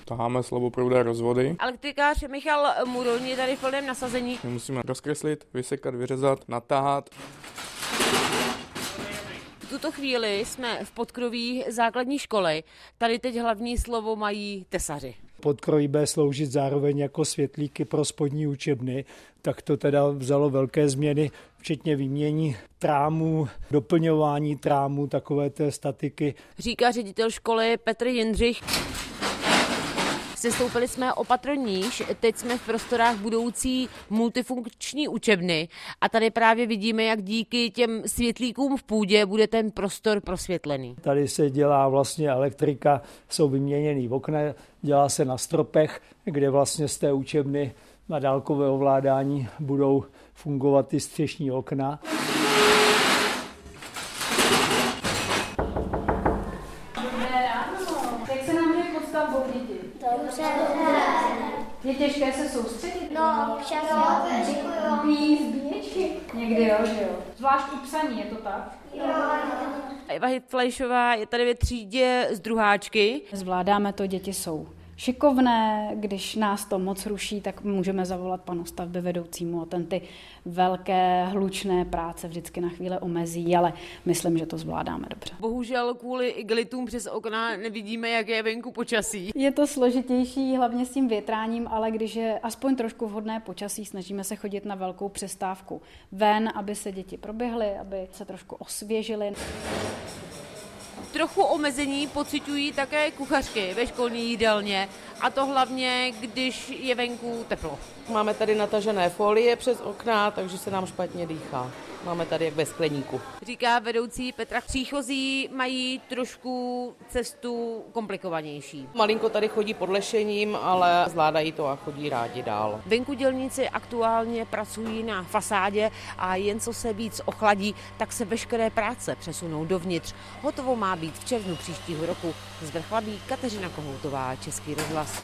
Taháme slaboproudé rozvody. Elektrikář Michal Muroň je tady v plném nasazení. My musíme rozkreslit, vysekat, vyřezat, natáhat. V tuto chvíli jsme v podkroví základní školy. Tady teď hlavní slovo mají tesaři. Podkroví bude sloužit zároveň jako světlíky pro spodní učebny, tak to teda vzalo velké změny, včetně výmění trámů, doplňování trámů, takové té statiky. Říká ředitel školy Petr Jindřich. Sestoupili jsme o patro níž, teď jsme v prostorách budoucí multifunkční učebny a tady právě vidíme, jak díky těm světlíkům v půdě bude ten prostor prosvětlený. Tady se dělá vlastně elektrika, jsou vyměněný okna, dělá se na stropech, kde vlastně z té učebny na dálkové ovládání budou fungovat ty střešní okna. Je těžké se soustředit? No, občas Píš zbíječky? Někdy jo, že jo. Zvlášť u psaní, je to tak? jo. Eva Hitfleischová je tady ve třídě z druháčky. Zvládáme to, děti jsou šikovné, když nás to moc ruší, tak můžeme zavolat panu stavbyvedoucímu a ten ty velké hlučné práce vždycky na chvíli omezí, ale myslím, že to zvládáme dobře. Bohužel kvůli igelitům přes okna nevidíme, jak je venku počasí. Je to složitější, hlavně s tím větráním, ale když je aspoň trošku vhodné počasí, snažíme se chodit na velkou přestávku ven, aby se děti proběhly, aby se trošku osvěžily. Trochu omezení pociťují také kuchařky ve školní jídelně, a to hlavně, když je venku teplo. Máme tady natažené folie přes okna, takže se nám špatně dýchá. Máme tady jak ve skleníku. Říká vedoucí Petra. Příchozí mají trošku cestu komplikovanější. Malinko tady chodí pod lešením, ale zvládají to a chodí rádi dál. Venku dělníci aktuálně pracují na fasádě a jen co se víc ochladí, tak se veškeré práce přesunou dovnitř. Hotovo má být v červnu příštího roku. Z Vrchlabí Kateřina Kohoutová, Český rozhlas.